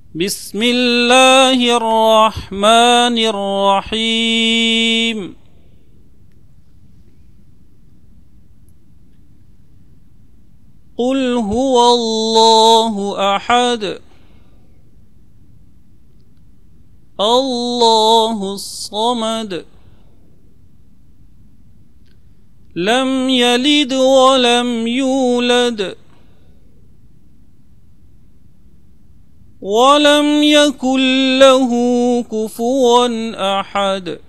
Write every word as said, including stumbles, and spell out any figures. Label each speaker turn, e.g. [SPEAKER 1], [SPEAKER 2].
[SPEAKER 1] بسم الله الرحمن الرحيم. قل هو الله أحد الله الصمد لم يلد ولم يولد ولم يكن له كفوا أحد.